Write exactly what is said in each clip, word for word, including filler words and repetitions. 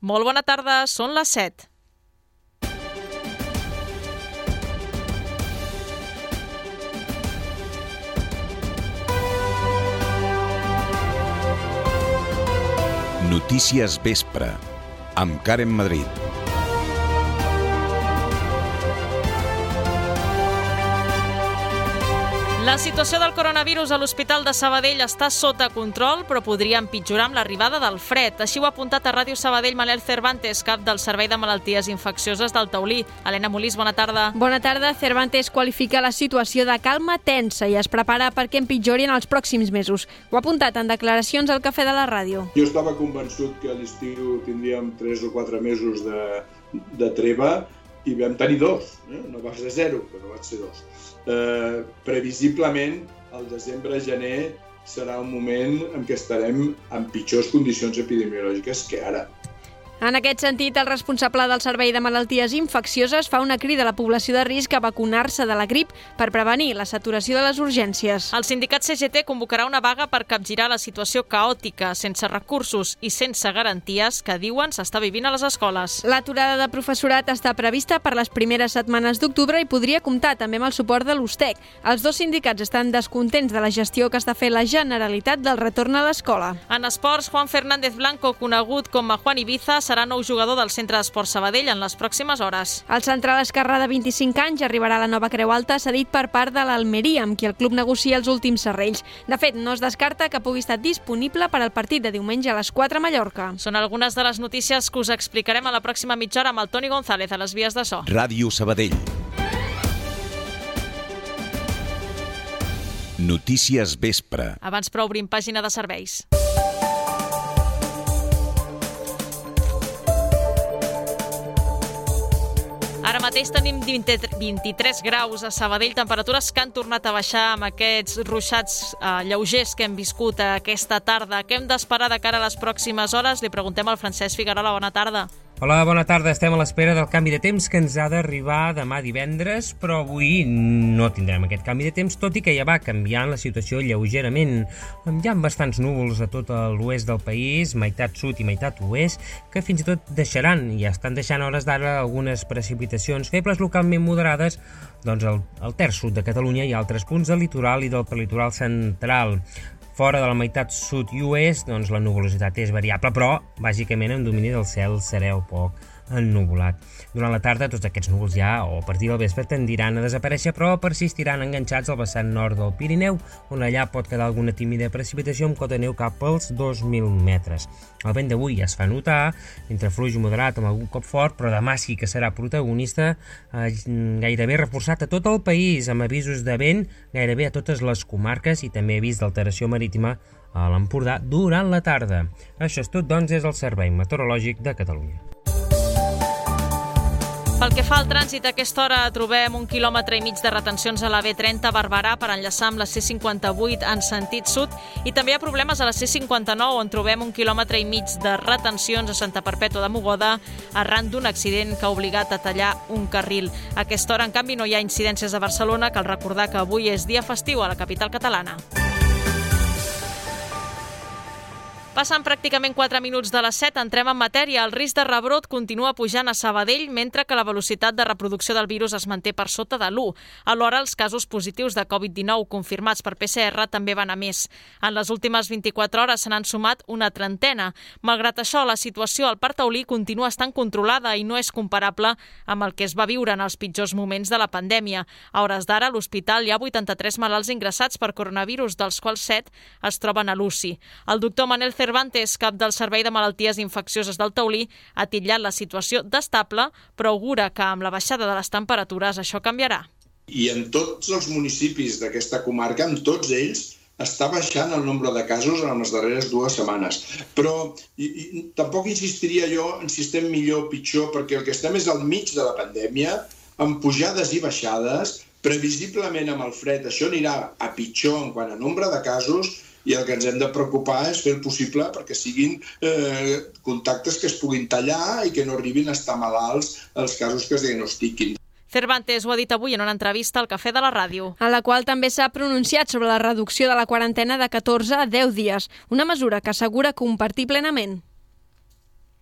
Molt bona tarda, són les set. Notícies Vespre, amb Karen Madrid. La situació del coronavirus a l'Hospital de Sabadell està sota control, però podria empitjorar amb l'arribada del fred. Així ho ha apuntat a Ràdio Sabadell Manel Cervantes, cap del Servei de Malalties Infeccioses del Taulí. Helena Molís, bona tarda. Bona tarda. Cervantes qualifica la situació de calma tensa i es prepara perquè empitjori en els pròxims mesos. Ho ha apuntat en declaracions al Cafè de la Ràdio. Jo estava convençut que a l'estiu tindríem tres o quatre mesos de, de treva i vam tenir dos. Eh? No va ser zero, però va ser dos. Eh, previsiblement, al desembre-gener serà un moment en què estarem en pitjors condicions epidemiològiques que ara. En aquest sentit, el responsable del Servei de Malalties Infeccioses fa una crida a la població de risc a vacunar-se de la grip per prevenir la saturació de les urgències. El sindicat C G T convocarà una vaga per capgirar la situació caòtica, sense recursos i sense garanties que diuen s'està vivint a les escoles. L'aturada de professorat està prevista per les primeres setmanes d'octubre i podria comptar també amb el suport de l'U S T E C. Els dos sindicats estan descontents de la gestió que està fent la Generalitat del retorn a l'escola. En esports, Juan Fernández Blanco, conegut com a Juan Ibiza, serà nou jugador del Centre d'Esports Sabadell en les pròximes hores. El central esquerrà de vint-i-cinc anys arribarà a la nova Creu Alta cedit per part de l'Almeria, amb qui el club negocia els últims serrells. De fet, no es descarta que pugui estar disponible per al partit de diumenge a les quatre a Mallorca. Són algunes de les notícies que us explicarem a la pròxima mitja hora amb el Toni González a les vies de so. Ràdio Sabadell. Notícies Vespre. Abans, però, obrim pàgina de serveis. Ara mateix tenim vint-i-tres graus a Sabadell, temperatures que han tornat a baixar amb aquests ruixats eh, lleugers que hem viscut aquesta tarda. Què hem d'esperar de cara a les pròximes hores? Li preguntem al Francesc Figuerola. Bona tarda. Hola, bona tarda. Estem a l'espera del canvi de temps que ens ha d'arribar demà divendres, però avui no tindrem aquest canvi de temps, tot i que ja va canviant la situació lleugerament. Hi ha bastants núvols a tot l'oest del país, meitat sud i meitat oest, que fins i tot deixaran, i ja estan deixant a hores d'ara algunes precipitacions febles localment moderades doncs al, al terç sud de Catalunya i altres punts del litoral i del prelitoral central. Fora de la meitat sud i oest, doncs la nuvolositat és variable, però bàsicament en domini del cel serè o poc ennuvolat. Durant la tarda, tots aquests núvols ja, o a partir del vespre, tendiran a desaparèixer, però persistiran enganxats al vessant nord del Pirineu, on allà pot quedar alguna tímida precipitació amb cota de neu cap als dos mil metres. El vent d'avui ja es fa notar, entre fluix moderat amb algun cop fort, però demà sí que serà protagonista, eh, gairebé reforçat a tot el país, amb avisos de vent gairebé a totes les comarques i també avís d'alteració marítima a l'Empordà durant la tarda. Això és tot, doncs, és el Servei Meteorològic de Catalunya. Pel que fa al trànsit, a aquesta hora trobem un quilòmetre i mig de retencions a la B trenta a Barberà per enllaçar amb la C cinquanta-vuit en sentit sud i també hi ha problemes a la C cinquanta-nou on trobem un quilòmetre i mig de retencions a Santa Perpètua de Mogoda arran d'un accident que ha obligat a tallar un carril. A aquesta hora, en canvi, no hi ha incidències a Barcelona. Cal recordar que avui és dia festiu a la capital catalana. Passen pràcticament quatre minuts de les set, entrem en matèria. El risc de rebrot continua pujant a Sabadell, mentre que la velocitat de reproducció del virus es manté per sota de l'u. Alhora, els casos positius de covid dinou confirmats per P C R també van a més. En les últimes vint-i-quatre hores se n'han sumat una trentena. Malgrat això, la situació al Parc Taulí continua estant controlada i no és comparable amb el que es va viure en els pitjors moments de la pandèmia. A hores d'ara, a l'hospital hi ha vuitanta-tres malalts ingressats per coronavirus, dels quals set es troben a l'U C I. El doctor Manel Cervantes, cap del Servei de Malalties Infeccioses del Taulí, ha titllat la situació d'estable, però augura que amb la baixada de les temperatures això canviarà. I en tots els municipis d'aquesta comarca, en tots ells, està baixant el nombre de casos en les darreres dues setmanes. Però i, i, tampoc insistiria jo en si estem millor o pitjor, perquè el que estem és al mig de la pandèmia, amb pujades i baixades, previsiblement amb el fred això anirà a pitjor en quant a nombre de casos, i el que ens hem de preocupar és fer el possible perquè siguin eh, contactes que es puguin tallar i que no arribin a estar malalts els casos que es diagnostiquin. Cervantes ho ha dit avui en una entrevista al Cafè de la Ràdio, en la qual també s'ha pronunciat sobre la reducció de la quarantena de catorze a deu dies, una mesura que assegura compartir plenament.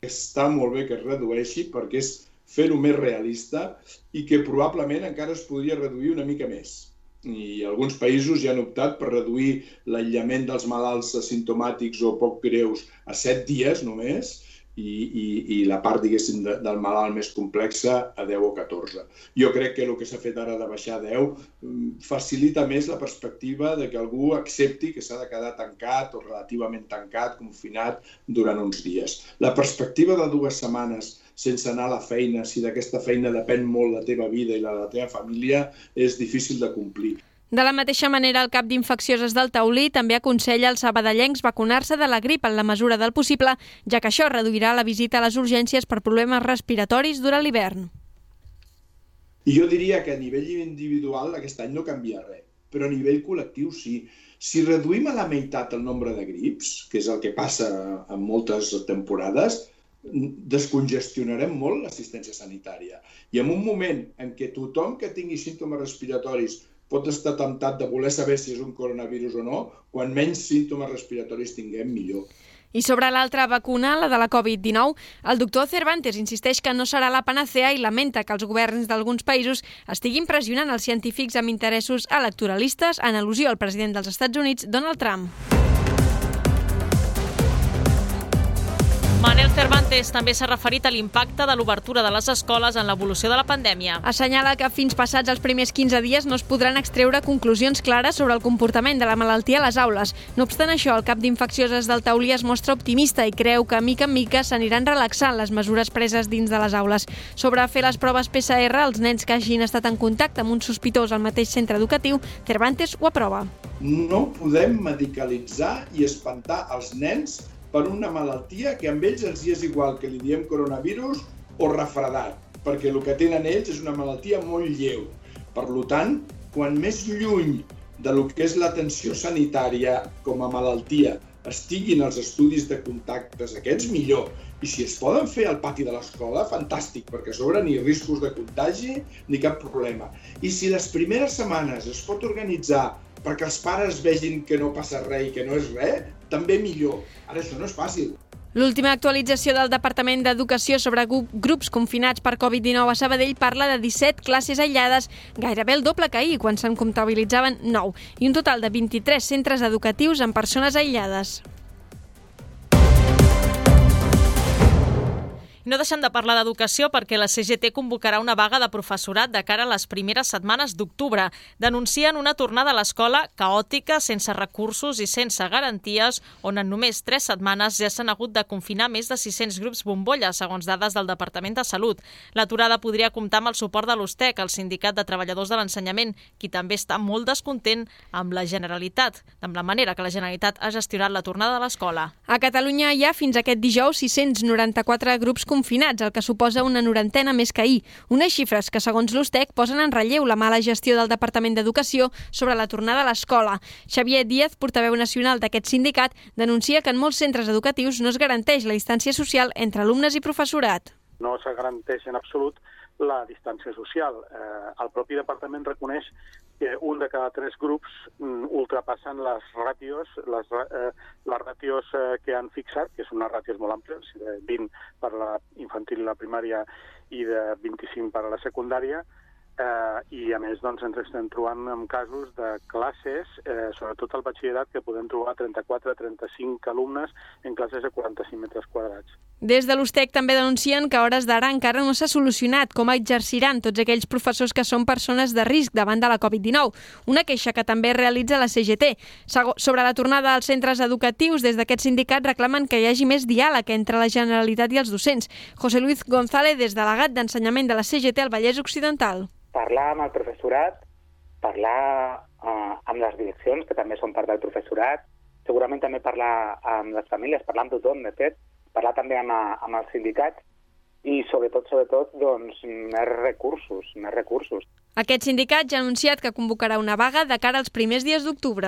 està molt bé que es redueixi perquè és fer-ho més realista i que probablement encara es podria reduir una mica més. I alguns països ja han optat per reduir l'aïllament dels malalts asimptomàtics o poc greus a set dies només i, i, i la part, diguéssim, de, del malalt més complexa a deu o catorze. Jo crec que el que s'ha fet ara de baixar a deu facilita més la perspectiva de que algú accepti que s'ha de quedar tancat o relativament tancat, confinat, durant uns dies. La perspectiva de dues setmanes sense anar a la feina, si d'aquesta feina depèn molt la teva vida i la de la teva família, és difícil de complir. De la mateixa manera, el cap d'Infeccioses del Taulí també aconsella als sabadellencs vacunar-se de la grip en la mesura del possible, ja que això reduirà la visita a les urgències per problemes respiratoris durant l'hivern. I jo diria que a nivell individual aquest any no canvia res, però a nivell col·lectiu sí. Si reduïm a la meitat el nombre de grips, que és el que passa en moltes temporades, descongestionarem molt l'assistència sanitària. I en un moment en què tothom que tingui símptomes respiratoris pot estar temptat de voler saber si és un coronavirus o no, quan menys símptomes respiratoris tinguem, millor. I sobre l'altra vacuna, la de la covid dinou, el doctor Cervantes insisteix que no serà la panacea i lamenta que els governs d'alguns països estiguin pressionant els científics amb interessos electoralistes en al·lusió al president dels Estats Units, Donald Trump. Manel Cervantes també s'ha referit a l'impacte de l'obertura de les escoles en l'evolució de la pandèmia. Assenyala que fins passats els primers quinze dies no es podran extreure conclusions clares sobre el comportament de la malaltia a les aules. No obstant això, el cap d'Infeccioses del Taulí es mostra optimista i creu que, mica en mica, s'aniran relaxant les mesures preses dins de les aules. Sobre fer les proves P C R als nens que hagin estat en contacte amb un sospitós al mateix centre educatiu, Cervantes ho aprova. No podem medicalitzar i espantar els nens per una malaltia que amb ells els és igual que li diem coronavirus o refredat, perquè el que tenen ells és una malaltia molt lleu. Per tant, quan més lluny de lo que és l'atenció sanitària com a malaltia estiguin els estudis de contactes aquests, millor. I si es poden fer al pati de l'escola, fantàstic, perquè a sobre ni riscos de contagi ni cap problema. I si les primeres setmanes es pot organitzar perquè els pares vegin que no passa res i que no és res, també millor. Ara això no és fàcil. L'última actualització del Departament d'Educació sobre grups confinats per covid dinou a Sabadell parla de disset classes aïllades, gairebé el doble que ahir, quan se'n comptabilitzaven nou, i un total de vint-i-tres centres educatius amb persones aïllades. No deixem de parlar d'educació perquè la C G T convocarà una vaga de professorat de cara a les primeres setmanes d'octubre. Denuncien una tornada a l'escola caòtica, sense recursos i sense garanties, on en només tres setmanes ja s'han hagut de confinar més de sis-cents grups bombolla, segons dades del Departament de Salut. L'aturada podria comptar amb el suport de l'U S T E C, el Sindicat de Treballadors de l'Ensenyament, qui també està molt descontent amb la Generalitat, amb la manera que la Generalitat ha gestionat la tornada a l'escola. A Catalunya hi ha fins aquest dijous sis-cents noranta-quatre grups confinats, el que suposa una norantena més que ahir. Unes xifres que, segons l'U S T E C, posen en relleu la mala gestió del Departament d'Educació sobre la tornada a l'escola. Xavier Díaz, portaveu nacional d'aquest sindicat, denuncia que en molts centres educatius no es garanteix la distància social entre alumnes i professorat. No se garanteix en absolut la distància social. Eh, el propi departament reconeix que un de cada tres grups mm, ultrapassen les ràtios, les, eh, les ràtios eh, que han fixat, que són unes ràtios molt àmplies, de vint per la infantil i la primària i de vint-i-cinc per a la secundària, eh, i a més doncs, ens estem trobant amb casos de classes, eh, sobretot al batxillerat, que podem trobar trenta-quatre a trenta-cinc alumnes en classes de quaranta-cinc metres quadrats. Des de l'U S T E C també denuncien que a hores d'ara encara no s'ha solucionat com exerciran tots aquells professors que són persones de risc davant de la covid dinou, una queixa que també realitza la C G T. Sobre la tornada als centres educatius, des d'aquest sindicat reclamen que hi hagi més diàleg entre la Generalitat i els docents. José Luis González, des delegat d'Ensenyament de la C G T al Vallès Occidental. Parlar amb el professorat, parlar eh, amb les direccions, que també són part del professorat, segurament també parlar amb les famílies, parlar amb tothom, de fet, parlar també amb, amb els sindicats i, sobretot, sobretot, doncs, més recursos, més recursos. Aquest sindicat ja ha anunciat que convocarà una vaga de cara als primers dies d'octubre.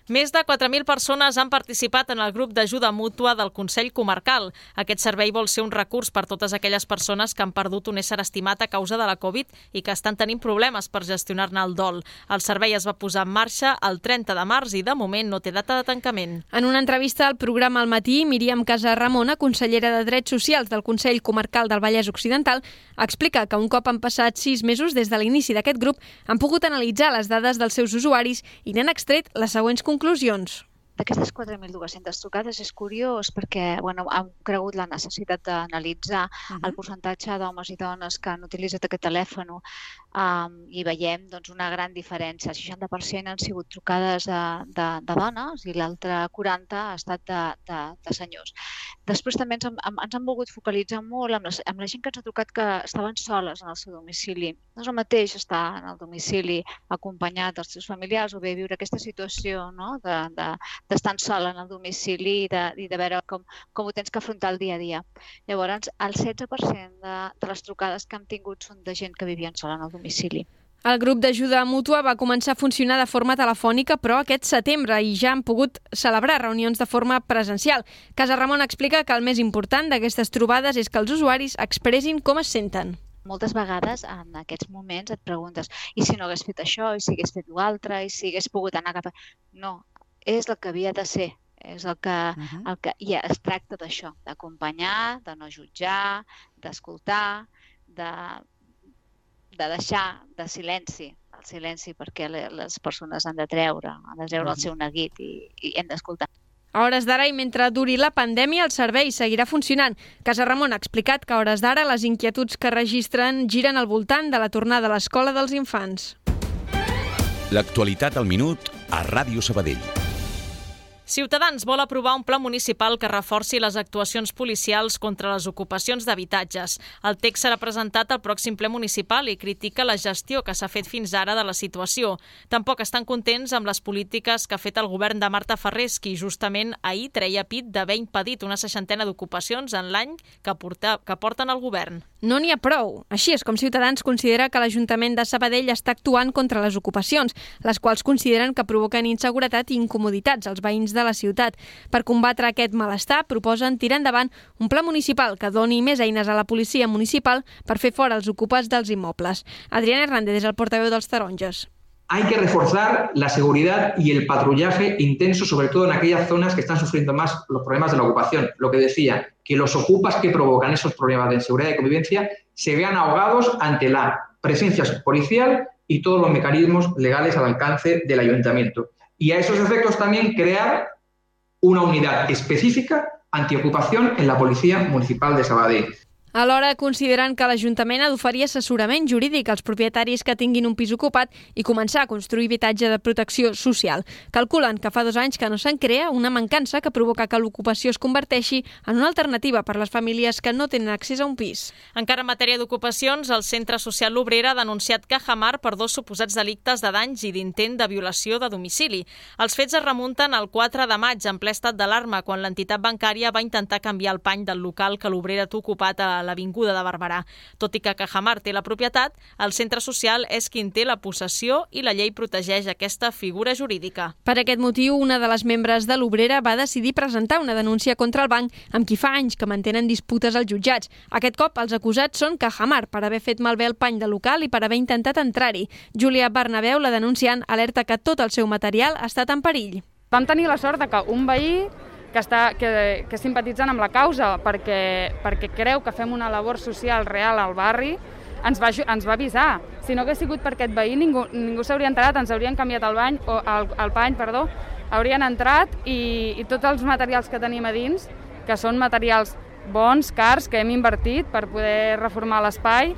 Més de quatre mil persones han participat en el grup d'ajuda mútua del Consell Comarcal. Aquest servei vol ser un recurs per totes aquelles persones que han perdut un ésser estimat a causa de la Covid i que estan tenint problemes per gestionar-ne el dol. El servei es va posar en marxa el trenta de març i de moment no té data de tancament. En una entrevista al programa Al matí, Míriam Casarramona, consellera de Drets Socials del Consell Comarcal del Vallès Occidental, explica que un cop han passat sis mesos des de l'inici d'aquest grup, han pogut analitzar les dades dels seus usuaris i n'han extret les següents conclusions. D'aquestes quatre mil dues-centes trucades és curiós perquè bueno, hem cregut la necessitat d'analitzar uh-huh. el percentatge d'homes i dones que han utilitzat aquest telèfon um, i veiem doncs, una gran diferència. El seixanta per cent han sigut trucades de, de, de dones i l'altre quaranta per cent ha estat de, de, de senyors. Després també ens, hem, ens hem volgut focalitzar molt amb, les, amb la gent que ens ha trucat que estaven soles en el seu domicili. No és el mateix estar en el domicili acompanyat dels seus familiars o bé viure aquesta situació no? de, de d'estar sol en el domicili i de, i de veure com, com ho tens que afrontar el dia a dia. Llavors, el setze per cent de, de les trucades que hem tingut són de gent que vivien sola en el domicili. El grup d'ajuda mútua va començar a funcionar de forma telefònica, però aquest setembre i ja han pogut celebrar reunions de forma presencial. Casarramona explica que el més important d'aquestes trobades és que els usuaris expressin com es senten. Moltes vegades en aquests moments et preguntes i si no hagués fet això, i si hagués fet l'altre, i si hagués pogut anar cap a... No, és el que havia de ser, és el que, uh-huh. el que ja es tracta d'això, d'acompanyar, de no jutjar, d'escoltar, de, de deixar de silenci, el silenci perquè les persones han de treure, han de treure uh-huh. el seu neguit i, i hem d'escoltar. A hores d'ara i mentre duri la pandèmia, el servei seguirà funcionant. Casarramona ha explicat que a hores d'ara les inquietuds que registren giren al voltant de la tornada a l'escola dels infants. L'actualitat al minut a Ràdio Sabadell. Ciutadans vol aprovar un pla municipal que reforci les actuacions policials contra les ocupacions d'habitatges. El text serà presentat al pròxim ple municipal i critica la gestió que s'ha fet fins ara de la situació. Tampoc estan contents amb les polítiques que ha fet el govern de Marta Ferrés, qui justament ahir treia pit d'haver impedit una seixantena d'ocupacions en l'any que, porta, que porten al govern. No n'hi ha prou. Així és com Ciutadans considera que l'Ajuntament de Sabadell està actuant contra les ocupacions, les quals consideren que provoquen inseguretat i incomoditats als veïns de la ciutat. Per combatre aquest malestar, proposen tirar endavant un pla municipal que doni més eines a la policia municipal per fer fora els ocupats dels immobles. Adrián Hernández és el portaveu dels taronges. Hay que reforzar la seguridad y el patrullaje intenso, sobre todo en aquellas zonas que están sufriendo más los problemas de la ocupación. Lo que decía, que los ocupas que provocan esos problemas de inseguridad y convivencia se vean ahogados ante la presencia policial y todos los mecanismos legales al alcance del ayuntamiento. Y a esos efectos también crear una unidad específica antiocupación en la Policía Municipal de Sabadell. Alhora, consideren que l'Ajuntament ha d'oferir assessorament jurídic als propietaris que tinguin un pis ocupat i començar a construir habitatge de protecció social. Calculen que fa dos anys que no se'n crea una mancança que provoca que l'ocupació es converteixi en una alternativa per a les famílies que no tenen accés a un pis. Encara en matèria d'ocupacions, el Centre Social L'Obrera ha denunciat Cajamar per dos suposats delictes de danys i d'intent de violació de domicili. Els fets es remunten al quatre de maig, en ple estat d'alarma, quan l'entitat bancària va intentar canviar el pany del local que l'Obrera té ocupat a l'Avinguda de Barberà. Tot i que Cajamar té la propietat, el centre social és qui en té la possessió i la llei protegeix aquesta figura jurídica. Per aquest motiu, una de les membres de l'Obrera va decidir presentar una denúncia contra el banc amb qui fa anys que mantenen disputes als jutjats. Aquest cop, els acusats són Cajamar per haver fet malbé el pany del local i per haver intentat entrar-hi. Júlia Bernabeu, la denunciant, alerta que tot el seu material ha estat en perill. Vam tenir la sort de que un veí que està que, que simpatitzant amb la causa perquè, perquè creu que fem una labor social real al barri, ens va, ens va avisar. Si no hagués sigut per aquest veí, ningú, ningú s'hauria enterat, ens haurien canviat el, bany, o el, el pany, perdó, haurien entrat i, i tots els materials que tenim a dins, que són materials bons, cars, que hem invertit per poder reformar l'espai,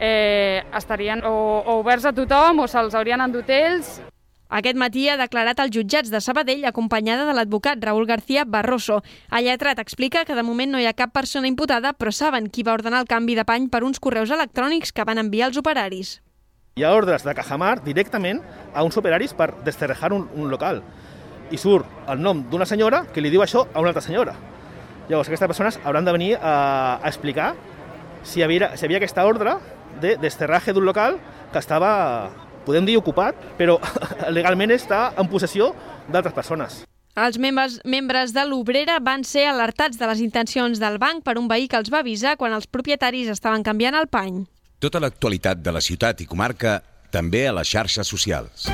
eh, estarien o, o oberts a tothom o se'ls haurien endut ells. Aquest matí ha declarat als jutjats de Sabadell acompanyada de l'advocat Raúl García Barroso. El lletrat explica que de moment no hi ha cap persona imputada, però saben qui va ordenar el canvi de pany per uns correus electrònics que van enviar els operaris. Hi ha ordres de Cajamar directament a uns operaris per desterrejar un, un local. I surt el nom d'una senyora que li diu això a una altra senyora. Llavors, aquestes persones hauran de venir a, a explicar si hi havia, si hi havia aquesta ordre de desterratge d'un local que estava, podem dir, ocupat, però legalment està en possessió d'altres persones. Els membres, membres de l'Obrera van ser alertats de les intencions del banc per un veí que els va avisar quan els propietaris estaven canviant el pany. Tota l'actualitat de la ciutat i comarca també a les xarxes socials.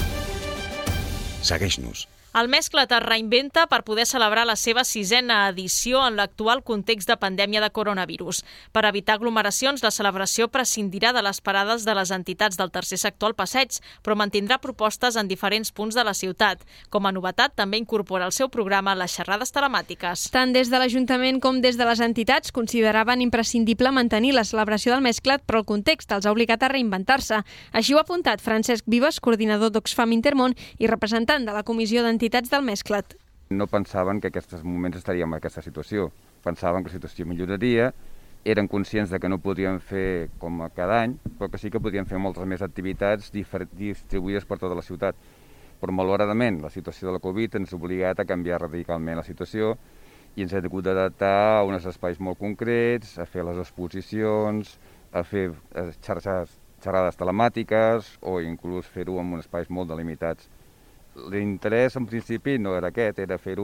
Segueix-nos. El Mesclat es reinventa per poder celebrar la seva sisena edició en l'actual context de pandèmia de coronavirus. Per evitar aglomeracions, la celebració prescindirà de les parades de les entitats del tercer sector al passeig, però mantindrà propostes en diferents punts de la ciutat. Com a novetat, també incorpora al seu programa les xerrades telemàtiques. Tant des de l'Ajuntament com des de les entitats consideraven imprescindible mantenir la celebració del Mesclat, però el context els ha obligat a reinventar-se. Així ho ha apuntat Francesc Vives, coordinador d'Oxfam Intermón i representant de la Comissió d'Entitats entitats del Mesclat. No pensaven que en aquests moments estaríem en aquesta situació. Pensaven que la situació milloraria, eren conscients de que no podien fer com cada any, però que sí que podien fer moltes més activitats distribuïdes per tota la ciutat. Però malauradament la situació de la Covid ens ha obligat a canviar radicalment la situació i ens hem hagut d'adaptar a uns espais molt concrets, a fer les exposicions, a fer xarxes, xerrades telemàtiques o inclús fer-ho en uns espais molt delimitats. L'interès, en principi, no era aquest, era fer-ho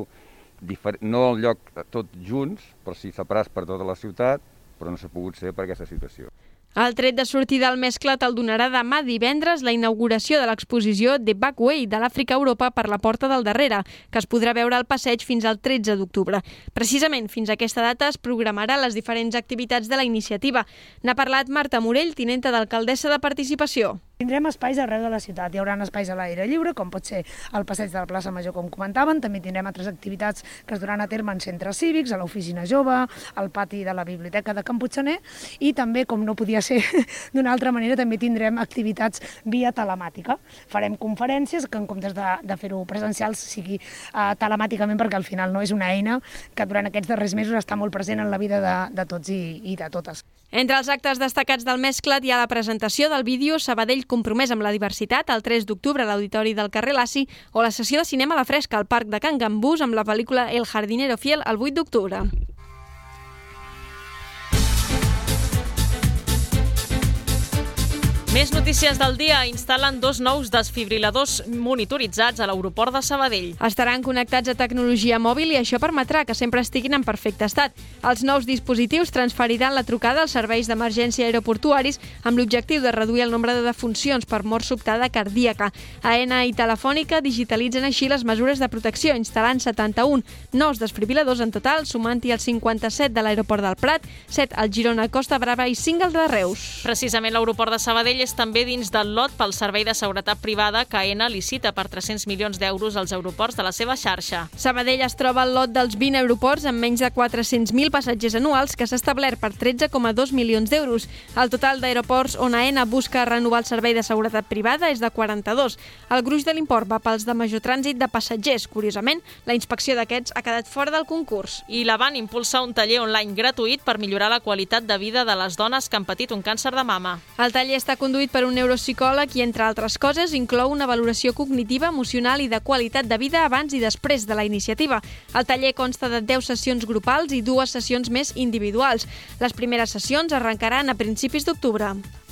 no al lloc tot junts, però sí separats per tota la ciutat, però no s'ha pogut ser per aquesta situació. El tret de sortida del Mesclat el donarà demà divendres la inauguració de l'exposició The Back Way de l'Àfrica a Europa per la porta del darrere, que es podrà veure al passeig fins al tretze d'octubre. Precisament fins a aquesta data es programarà les diferents activitats de la iniciativa. N'ha parlat Marta Morell, tinenta d'alcaldessa de Participació. Tindrem espais arreu de la ciutat. Hi haurà espais a l'aire lliure, com pot ser el passeig de la plaça Major, com comentaven. També tindrem altres activitats que es duran a terme en centres cívics, a l'oficina jove, al pati de la biblioteca de Can Puiggener i també, com no podia ser d'una altra manera, també tindrem activitats via telemàtica. Farem conferències que en comptes de, de fer-ho presencials sigui uh, telemàticament, perquè al final no és una eina que durant aquests darrers mesos està molt present en la vida de, de tots i, i de totes. Entre els actes destacats del Mesclat hi ha la presentació del vídeo Sabadell compromès amb la diversitat el tres d'octubre a l'Auditori del carrer Laci o la sessió de cinema a la fresca al Parc de Can Gambús amb la pel·lícula El jardinero fiel el vuit d'octubre. Més notícies del dia. Instal·len dos nous desfibriladors monitoritzats a l'aeroport de Sabadell. Estaran connectats a tecnologia mòbil i això permetrà que sempre estiguin en perfecte estat. Els nous dispositius transferiran la trucada als serveis d'emergència aeroportuaris amb l'objectiu de reduir el nombre de defuncions per mort sobtada cardíaca. AENA i Telefònica digitalitzen així les mesures de protecció, instal·lant setanta-un nous desfibriladors en total, sumant-hi els cinquanta-set de l'aeroport del Prat, set al Girona Costa Brava i cinc al de Reus. Precisament l'aeroport de Sabadell és també dins del lot pel servei de seguretat privada que AENA licita per tres-cents milions d'euros als aeroports de la seva xarxa. Sabadell es troba al lot dels vint aeroports amb menys de quatre-cents mil passatgers anuals que s'ha establert per tretze coma dos milions d'euros. El total d'aeroports on AENA busca renovar el servei de seguretat privada és de quaranta-dos. El gruix de l'import va pels de major trànsit de passatgers. Curiosament, la inspecció d'aquests ha quedat fora del concurs. I l'Avant impulsa un taller online gratuït per millorar la qualitat de vida de les dones que han patit un càncer de mama. El taller està conduït per un neuropsicòleg i, entre altres coses, inclou una valoració cognitiva, emocional i de qualitat de vida abans i després de la iniciativa. El taller consta de deu sessions grupals i dues sessions més individuals. Les primeres sessions arrencaran a principis d'octubre.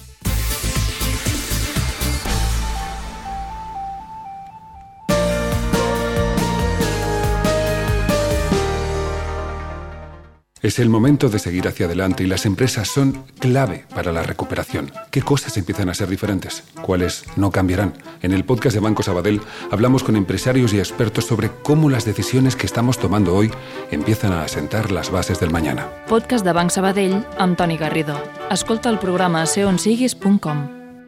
Es el momento de seguir hacia adelante y las empresas son clave para la recuperación. ¿Qué cosas empiezan a ser diferentes? ¿Cuáles no cambiarán? En el podcast de Banco Sabadell hablamos con empresarios y expertos sobre cómo las decisiones que estamos tomando hoy empiezan a asentar las bases del mañana. Podcast de Banc Sabadell amb Toni Garrido. Escolta el programa a seonsiguis punt com.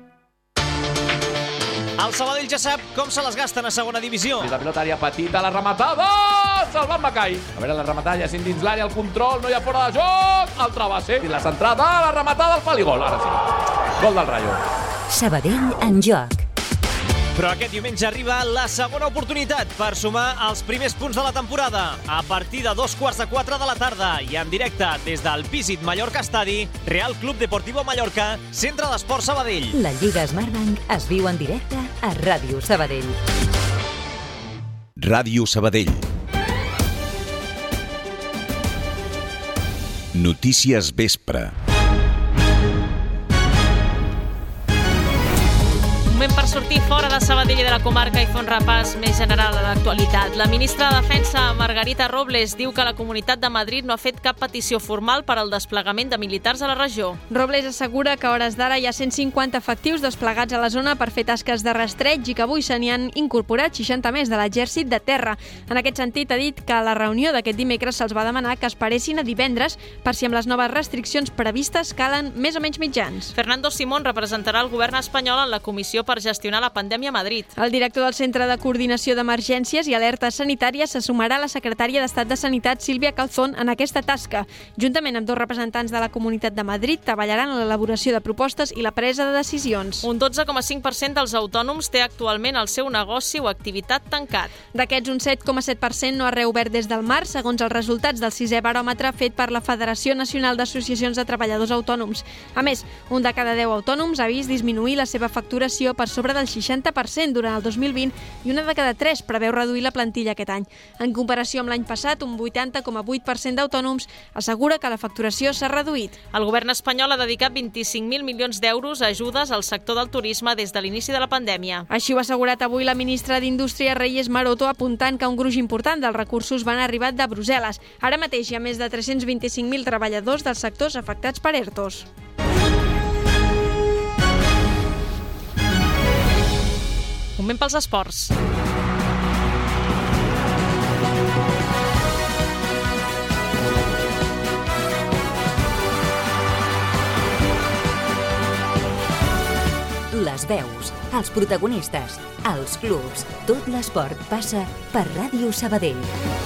El Sabadell ja sap com se les gasten a segona divisió. I la pilota àrea petita, la rematada! Salvat Macai. A veure, la rematada ja dins l'àrea, el control, no hi ha fora de joc. Altra base. I la centrada, la rematada, el pal i gol. Ara sí. Gol del Rayo. Sabadell en joc. Però aquest diumenge arriba la segona oportunitat per sumar els primers punts de la temporada. A partir de dos quarts de quatre de la tarda i en directe des del Visit Mallorca Estadi, Real Club Deportivo Mallorca, Centre d'Esport Sabadell. La Lliga Smartbank es viu en directe a Ràdio Sabadell. Ràdio Sabadell. Notícies vespre. Moment per sortir fora de Sabadell i de la comarca i fer un repàs més general a l'actualitat. La ministra de Defensa, Margarita Robles, diu que la Comunitat de Madrid no ha fet cap petició formal per al desplegament de militars a la regió. Robles assegura que a hores d'ara hi ha cent cinquanta efectius desplegats a la zona per fer tasques de rastreig i que avui se n'hi han incorporat seixanta més de l'exèrcit de terra. En aquest sentit, ha dit que a la reunió d'aquest dimecres se'ls va demanar que esperessin a divendres per si amb les noves restriccions previstes calen més o menys mitjans. Fernando Simón representarà el govern espanyol en la comissió per gestionar la pandèmia a Madrid. El director del Centre de Coordinació d'Emergències i Alertes Sanitàries se sumarà a la secretària d'Estat de Sanitat, Sílvia Calzón, en aquesta tasca. Juntament amb dos representants de la Comunitat de Madrid, treballaran en l'elaboració de propostes i la presa de decisions. Un dotze coma cinc per cent dels autònoms té actualment el seu negoci o activitat tancat. D'aquests, un set coma set per cent no ha reobert des del març, segons els resultats del sisè baròmetre fet per la Federació Nacional d'Associacions de Treballadors Autònoms. A més, un de cada deu autònoms ha vist disminuir la seva facturació per sobre del seixanta per cent durant el dos mil vint i una de cada tres preveu reduir la plantilla aquest any. En comparació amb l'any passat, un vuitanta coma vuit per cent d'autònoms assegura que la facturació s'ha reduït. El govern espanyol ha dedicat vint-i-cinc mil milions d'euros a ajudes al sector del turisme des de l'inici de la pandèmia. Així ho ha assegurat avui la ministra d'Indústria, Reyes Maroto, apuntant que un gruix important dels recursos van arribar de Brussel·les. Ara mateix hi ha més de tres-cents vint-i-cinc mil treballadors dels sectors afectats per ERTOs. Moment pels esports. Les veus, els protagonistes, els clubs, tot l'esport passa per Ràdio Sabadell.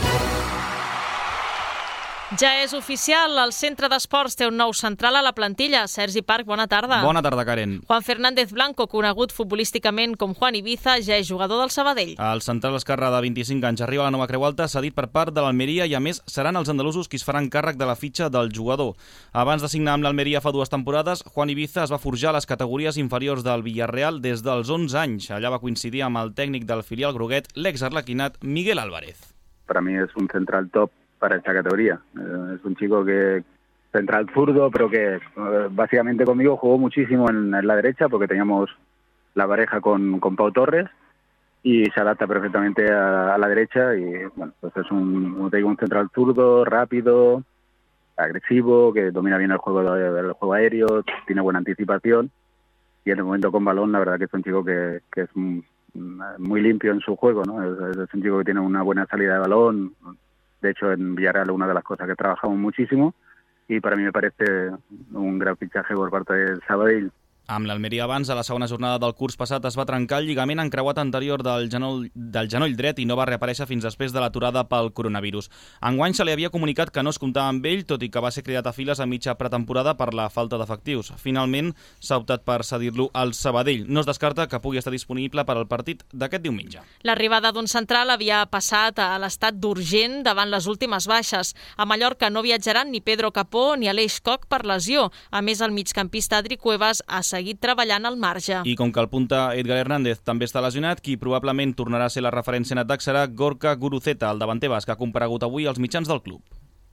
Ja és oficial, el Centre d'Esports té un nou central a la plantilla. Sergi Parc, bona tarda. Bona tarda, Karen. Juan Fernández Blanco, conegut futbolísticament com Juan Ibiza, ja és jugador del Sabadell. El central esquerrà de vint-i-cinc anys arriba a la nova Creu Alta, cedit per part de l'Almeria i, a més, seran els andalusos qui es faran càrrec de la fitxa del jugador. Abans de signar amb l'Almeria fa dues temporades, Juan Ibiza es va forjar a les categories inferiors del Villarreal des dels onze anys. Allà va coincidir amb el tècnic del filial groguet, l'ex-arlequinat Miguel Álvarez. Para mí es un central top para esta categoría. Eh, es un chico que central zurdo, pero que eh, básicamente conmigo jugó muchísimo en, en la derecha porque teníamos la pareja con, con Pau Torres y se adapta perfectamente a, a la derecha y bueno, pues es un, como te digo, un central zurdo, rápido, agresivo, que domina bien el juego, el juego aéreo, tiene buena anticipación y en el momento con balón la verdad que es un chico que, que es muy limpio en su juego, ¿no? Es, es un chico que tiene una buena salida de balón. De hecho, en Villarreal una de las cosas que trabajamos muchísimo y para mí me parece un gran fichaje por parte del Sabadell. Amb l'Almeria abans, a la segona jornada del curs passat, es va trencar el lligament encreuat anterior del genoll, del genoll dret i no va reaparèixer fins després de l'aturada pel coronavirus. Enguany se li havia comunicat que no es comptava amb ell, tot i que va ser cridat a files a mitja pretemporada per la falta d'efectius. Finalment, s'ha optat per cedir-lo al Sabadell. No es descarta que pugui estar disponible per al partit d'aquest diumenge. L'arribada d'un central havia passat a l'estat d'urgent davant les últimes baixes. A Mallorca no viatjaran ni Pedro Capó ni Aleix Coc per lesió. A més, el migcampista Adri Cuevas ha seguit treballant al marge. I com que el punta Edgar Hernández també està lesionat, qui probablement tornarà a ser la referència en atac serà Gorka Guruceta, el davanter basc, que ha comparegut avui als mitjans del club.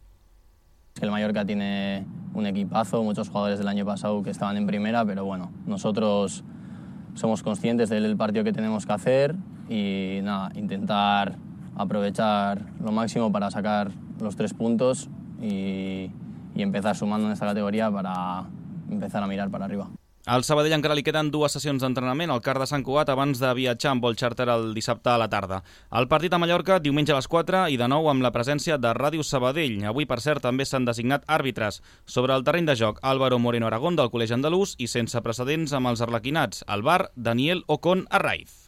El Mallorca tiene un equipazo, muchos jugadores del año pasado que estaban en primera, pero bueno, nosotros somos conscientes del partido que tenemos que hacer y nada, intentar aprovechar lo máximo para sacar los tres puntos y, y empezar sumando en esta categoría para empezar a mirar para arriba. Al Sabadell encara li queden dues sessions d'entrenament al Car de Sant Cugat abans de viatjar amb vol xàrter el dissabte a la tarda. El partit a Mallorca diumenge a les quatre i de nou amb la presència de Ràdio Sabadell. Avui, per cert, també s'han designat àrbitres. Sobre el terreny de joc, Álvaro Moreno Aragón del Col·legi Andalús i sense precedents amb els arlequinats. Al bar, Daniel Ocon Arraiz.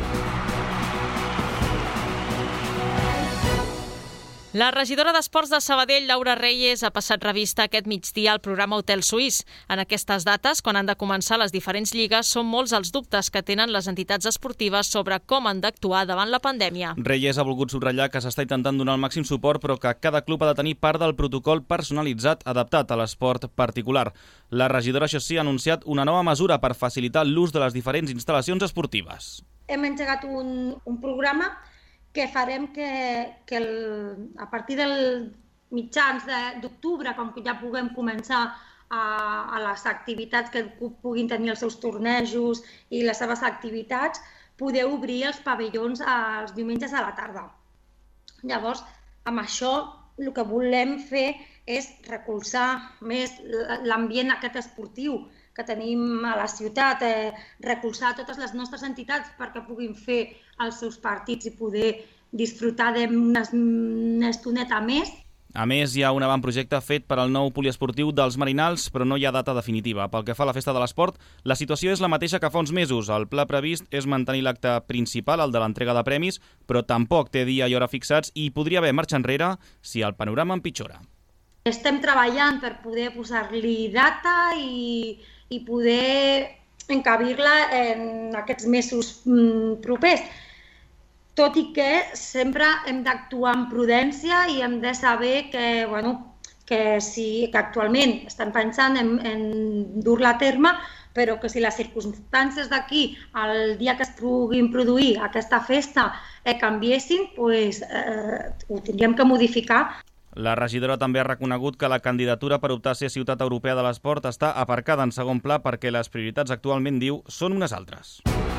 La regidora d'Esports de Sabadell, Laura Reyes, ha passat revista aquest migdia al programa Hotel Suís. En aquestes dates, quan han de començar les diferents lligues, són molts els dubtes que tenen les entitats esportives sobre com han d'actuar davant la pandèmia. Reyes ha volgut subratllar que s'està intentant donar el màxim suport, però que cada club ha de tenir part del protocol personalitzat adaptat a l'esport particular. La regidora, això sí, ha anunciat una nova mesura per facilitar l'ús de les diferents instal·lacions esportives. Hem engegat un, un programa que farem que, que el, a partir del mitjans d'octubre, com que ja puguem començar a, a les activitats que puguin tenir els seus tornejos i les seves activitats, poder obrir els pavellons els diumenges a la tarda. Llavors, amb això el que volem fer és recolzar més l'ambient aquest esportiu que tenim a la ciutat, eh, recolzar totes les nostres entitats perquè puguin fer els seus partits i poder disfrutar d'una estoneta més. A més, hi ha un avantprojecte fet per al nou poliesportiu dels Marinals, però no hi ha data definitiva. Pel que fa a la Festa de l'Esport, la situació és la mateixa que fa uns mesos. El pla previst és mantenir l'acte principal, el de l'entrega de premis, però tampoc té dia i hora fixats i podria haver marxa enrere si el panorama empitjora. Estem treballant per poder posar-li data i, i poder encabir-la en aquests mesos propers. Tot i que sempre hem d'actuar amb prudència i hem de saber que, bueno, que, sí, que actualment estan pensant en, en dur-la a terme, però que si les circumstàncies d'aquí, el dia que es puguin produir aquesta festa, eh, canviessin, pues, eh, ho tindríem que modificar. La regidora també ha reconegut que la candidatura per optar a ser ciutat europea de l'esport està aparcada en segon pla perquè les prioritats actualment, diu, són unes altres.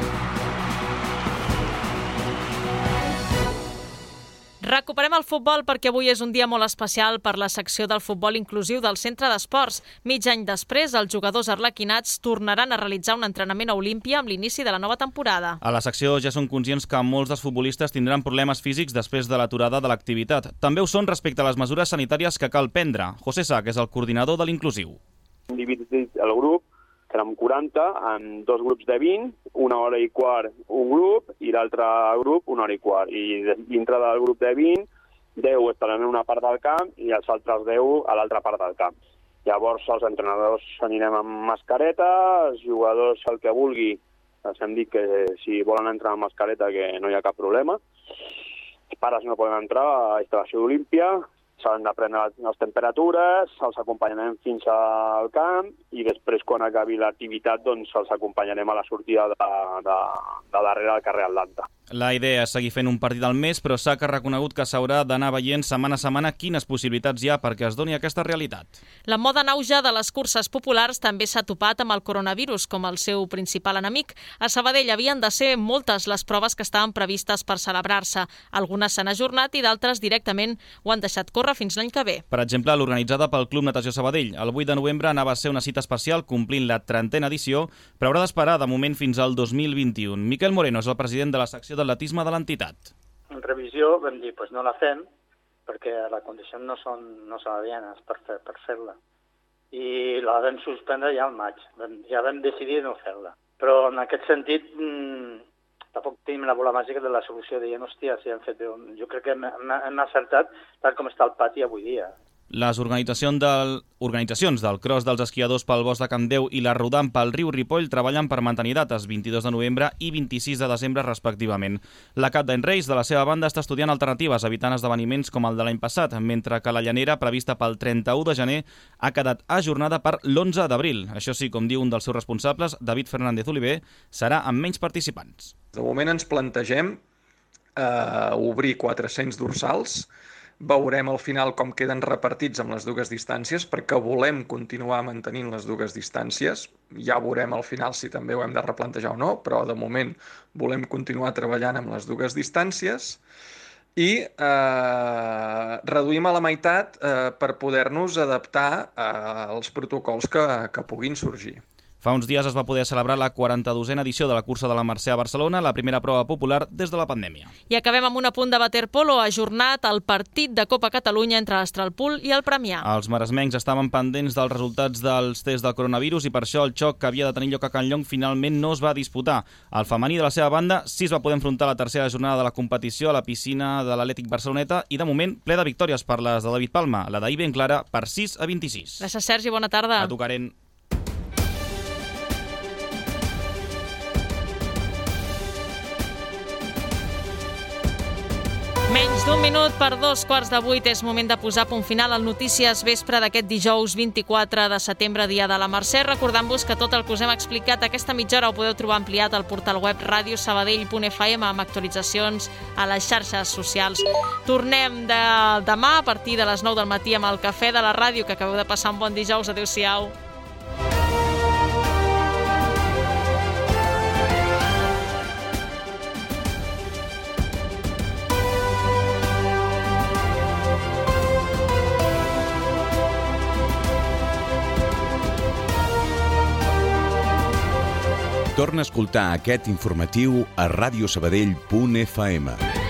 Recuperem el futbol perquè avui és un dia molt especial per la secció del futbol inclusiu del Centre d'Esports. Mig any després, els jugadors arlequinats tornaran a realitzar un entrenament a Olímpia amb l'inici de la nova temporada. A la secció ja són conscients que molts dels futbolistes tindran problemes físics després de l'aturada de l'activitat. També ho són respecte a les mesures sanitàries que cal prendre. José Sá, que és el coordinador de l'inclusiu. Hem dividit el grup, que érem quaranta, en dos grups de vint, una hora i quart un grup i l'altre grup una hora i quart. I dintre del grup de vint, deu estaran en una part del camp i els altres deu a l'altra part del camp. Llavors els entrenadors anirem amb mascareta, els jugadors el que vulgui, els hem dit que si volen entrar amb mascareta que no hi ha cap problema. Els pares no poden entrar a la instal·lació d'Olímpia, s'han de prendre les temperatures, els acompanyarem fins al camp i després, quan acabi l'activitat, doncs els acompanyarem a la sortida de, de, de darrere del carrer Atlanta. La idea és seguir fent un partit al mes, però s'ha reconegut que s'haurà d'anar veient setmana a setmana quines possibilitats hi ha perquè es doni aquesta realitat. La moda en auge de les curses populars també s'ha topat amb el coronavirus com el seu principal enemic. A Sabadell havien de ser moltes les proves que estaven previstes per celebrar-se. Algunes s'han ajornat i d'altres directament ho han deixat córrer fins l'any que ve. Per exemple, l'organitzada pel Club Natació Sabadell. El vuit de novembre anava a ser una cita especial complint la trentena edició, però haurà d'esperar de moment fins al dos mil vint-i-u. Miquel Moreno és el president de la secció d'atletisme de l'entitat. En revisió vam dir, pues no la fem, perquè les condicions no són, no són adienes per, fer, per fer-la. I la vam suspendre ja al maig, ja vam decidir no fer-la. Però en aquest sentit, mmm, tampoc tenim la bola màgica de la solució, dient, hòstia, si hem fet... Jo crec que hem, hem acertat tal com està el pati avui dia. Les organitzacions del, organitzacions del Cross dels Esquiadors pel Bosc de Can Déu i la Rodant pel Riu Ripoll treballen per mantenir dates vint-i-dos de novembre i vint-i-sis de desembre respectivament. La Cat d'en Reis, de la seva banda, està estudiant alternatives, evitant esdeveniments com el de l'any passat, mentre que la llanera, prevista pel trenta-u de gener, ha quedat ajornada per l'onze d'abril. Això sí, com diu un dels seus responsables, David Fernández Oliver, serà amb menys participants. De moment ens plantegem eh, obrir quatre-cents dorsals. Veurem al final com queden repartits amb les dues distàncies, perquè volem continuar mantenint les dues distàncies. Ja veurem al final si també ho hem de replantejar o no, però de moment volem continuar treballant amb les dues distàncies i eh, reduïm a la meitat eh, per poder-nos adaptar eh, als protocols que, que puguin sorgir. Fa uns dies es va poder celebrar la quaranta-dosena edició de la cursa de la Mercè a Barcelona, la primera prova popular des de la pandèmia. I acabem amb un apunt de waterpolo, ajornat el partit de Copa Catalunya entre l'Astralpool i el Premià. Els maresmencs estaven pendents dels resultats dels tests del coronavirus i per això el xoc que havia de tenir lloc a Can Llong finalment no es va disputar. El femení, de la seva banda, sí es va poder enfrontar la tercera jornada de la competició a la piscina de l'Atlètic Barceloneta i, de moment, ple de victòries per les de David Palma, la d'ahir ben clara, per sis a vint-i-sis. Gràcies, Sergi, bona tarda. A tu, Karen. Menys d'un minut per dos quarts de vuit és moment de posar punt final al Notícies Vespre d'aquest dijous vint-i-quatre de setembre, dia de la Mercè. Recordant-vos que tot el que us hem explicat aquesta mitja hora ho podeu trobar ampliat al portal web radio sabadell punt f m amb actualitzacions a les xarxes socials. Tornem de demà a partir de les nou del matí amb el Cafè de la Ràdio. Que acabeu de passar un bon dijous. Adéu-siau. Torna a escoltar aquest informatiu a radio sabadell punt f m.